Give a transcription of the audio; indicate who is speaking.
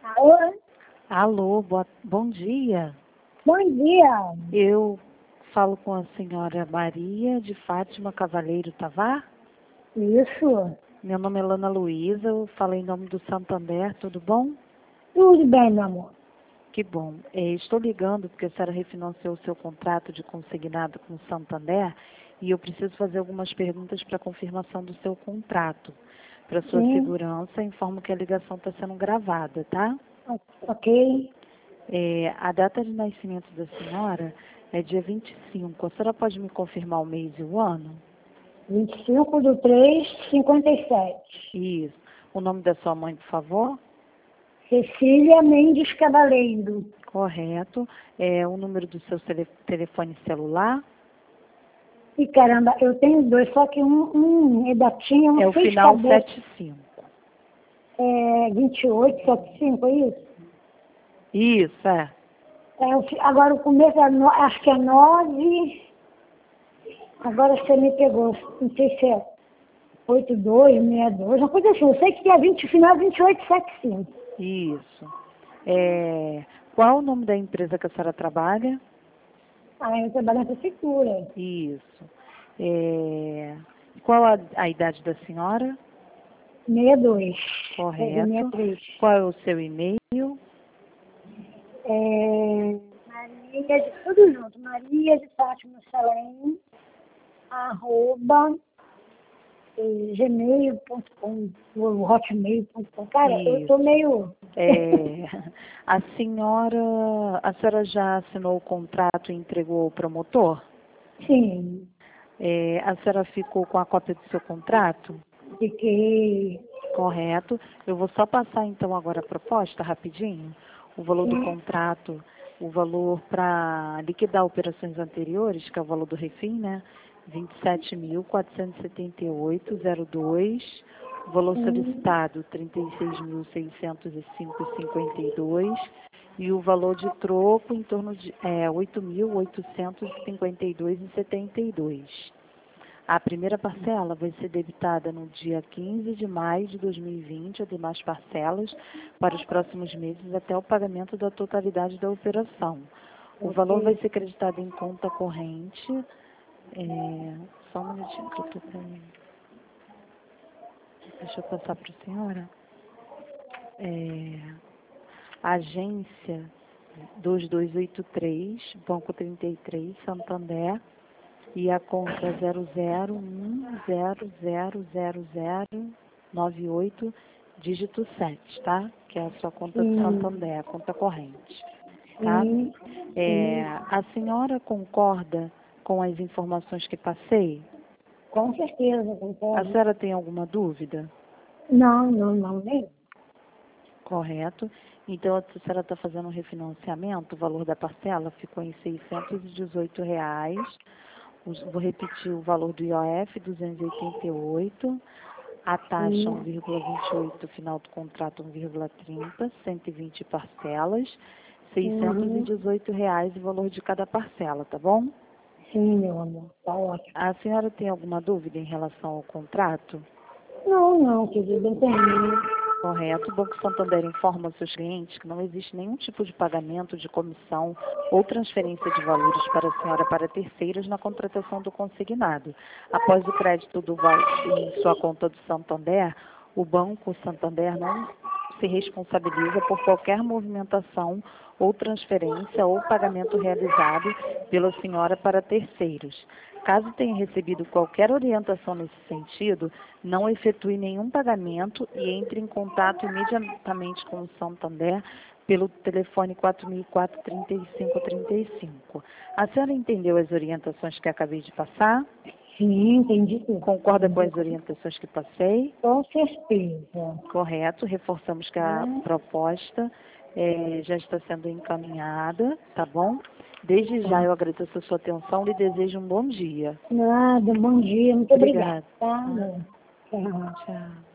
Speaker 1: Alô?
Speaker 2: Alô, bom dia.
Speaker 1: Bom dia.
Speaker 2: Eu falo com a senhora Maria de Fátima Cavaleiro Tavar.
Speaker 1: Isso.
Speaker 2: Meu nome é Lana Luísa, eu falo em nome do Santander, tudo bom?
Speaker 1: Tudo bem, meu amor.
Speaker 2: Que bom. Estou ligando porque a senhora refinanciou o seu contrato de consignado com o Santander e eu preciso fazer algumas perguntas para confirmação do seu contrato. Para sua
Speaker 1: Sim.
Speaker 2: segurança, informo que a ligação está sendo gravada, tá?
Speaker 1: Ok.
Speaker 2: A data de nascimento da senhora é dia 25. A senhora pode me confirmar o mês e o ano?
Speaker 1: 25/3/57.
Speaker 2: Isso. O nome da sua mãe, por favor?
Speaker 1: Cecília Mendes Cavaleiro.
Speaker 2: Correto. O número do seu telefone celular?
Speaker 1: E caramba, eu tenho dois, só que um é da Tinha, um
Speaker 2: É o
Speaker 1: fez
Speaker 2: final
Speaker 1: cabeça.
Speaker 2: 75.
Speaker 1: 28/75, é isso?
Speaker 2: Isso, é.
Speaker 1: Agora o começo, acho que é 9. Agora você me pegou, não sei se é 82/62, uma coisa assim. Eu sei que é 20, final 28/75.
Speaker 2: Isso. Qual o nome da empresa que a senhora trabalha?
Speaker 1: Eu trabalho na prefeitura.
Speaker 2: Isso. Qual a idade da senhora?
Speaker 1: 62.
Speaker 2: Correto.
Speaker 1: 63.
Speaker 2: Qual é o seu e-mail?
Speaker 1: Maria de tudo junto. Maria de Fátima Salem, @gmail.com, hotmail.com. Cara, eu tô
Speaker 2: Isso.
Speaker 1: meio...
Speaker 2: A senhora já assinou o contrato e entregou ao promotor?
Speaker 1: Sim,
Speaker 2: A senhora ficou com a cópia do seu contrato?
Speaker 1: fiquei...
Speaker 2: Correto. Eu vou só passar então agora a proposta rapidinho. O valor do
Speaker 1: Sim.
Speaker 2: contrato, o valor para liquidar operações anteriores, que é o valor do refim, né? 27.478,02. O valor solicitado, 36.605,52. E o valor de troco em torno de 8.852,72. A primeira parcela vai ser debitada no dia 15 de maio de 2020, as demais parcelas para os próximos meses até o pagamento da totalidade da operação. O valor vai ser creditado em conta corrente. Só um minutinho que eu estou com... Deixa eu passar para a senhora. Agência 2283, Banco 33, Santander. E a conta 001000098, dígito 7, tá? Que é a sua conta do Santander, a conta corrente, tá?
Speaker 1: Sim.
Speaker 2: A senhora concorda com as informações que passei?
Speaker 1: Com certeza,
Speaker 2: A
Speaker 1: concordo.
Speaker 2: senhora tem alguma dúvida?
Speaker 1: Não, nem.
Speaker 2: Correto. Então, a senhora está fazendo um refinanciamento, o valor da parcela ficou em R$ 618. Vou repetir o valor do IOF, 288, a taxa 1,28, final do contrato 1,30, 120 parcelas, R$ 618 o valor de cada parcela, tá bom?
Speaker 1: Sim, meu amor, tá ótimo.
Speaker 2: A senhora tem alguma dúvida em relação ao contrato?
Speaker 1: Não, querido, entendi.
Speaker 2: Correto. O Banco Santander informa aos seus clientes que não existe nenhum tipo de pagamento de comissão ou transferência de valores para a senhora para terceiros na contratação do consignado. Após o crédito em sua conta do Santander, o Banco Santander não se responsabiliza por qualquer movimentação ou transferência ou pagamento realizado pela senhora para terceiros. Caso tenha recebido qualquer orientação nesse sentido, não efetue nenhum pagamento e entre em contato imediatamente com o Santander pelo telefone 4004-3535. A senhora entendeu as orientações que acabei de passar?
Speaker 1: Sim, entendi tudo.
Speaker 2: Concorda com as orientações que passei?
Speaker 1: Com certeza.
Speaker 2: Correto. Reforçamos que a proposta já está sendo encaminhada, tá bom? Desde já eu agradeço a sua atenção e lhe desejo um bom dia.
Speaker 1: Nada, bom dia, muito obrigada.
Speaker 2: Obrigada.
Speaker 1: Tá, amor? Tchau.
Speaker 2: Tchau.